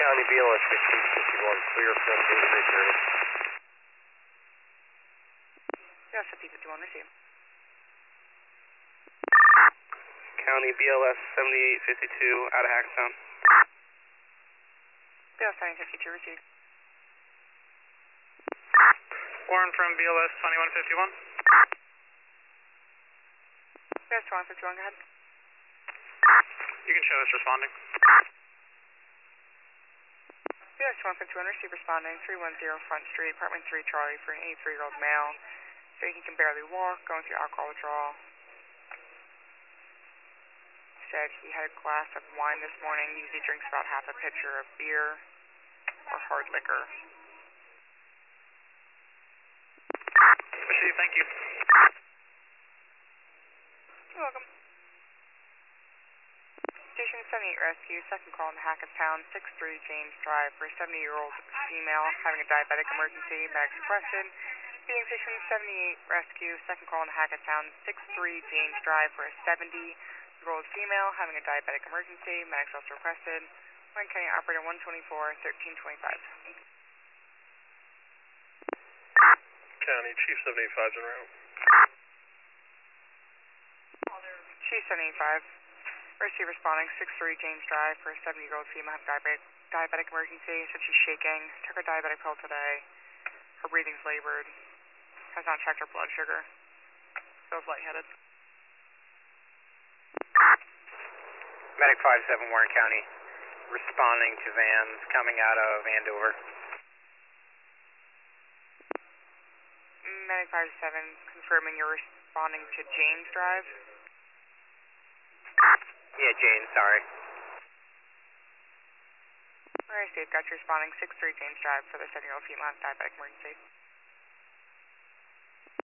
County BLS 1651, clear from Daily Bridge area. BLS 5051, receive. County BLS 7852, out of Hackettstown. BLS 7052, receive. Warren from BLS 2151. BLS 2151, go ahead. You can show us responding. BLS 2151, receive responding, 310 Front Street, apartment 3 Charlie, for an 83-year-old male. So he can barely walk, going through alcohol withdrawal. Said he had a glass of wine this morning, usually drinks about half a pitcher of beer or hard liquor. Receive, thank you. You're welcome. Station 78 Rescue, second call in Hackettstown, 63 James Drive, for a 70-year-old female having a diabetic emergency, medics requested. Being Station 78 Rescue, second call in Hackettstown, 63 James Drive, for a 70-year-old female having a diabetic emergency, medics also requested. Wayne County Operator 124, 1325. County Chief 75's en route. Chief 75. Receive responding, 63 James Drive, for a 70-year-old female having diabetic emergency. Said she's shaking, took her diabetic pill today. Her breathing's labored. Has not checked her blood sugar. Feels lightheaded. Medic 57 Warren County, responding to vans coming out of Andover. Medic 57, confirming you're responding to James Drive. Yeah, Jane, sorry. Alright, Steve, got you responding, 63 James Drive, for the 70-year-old female with diabetic emergency.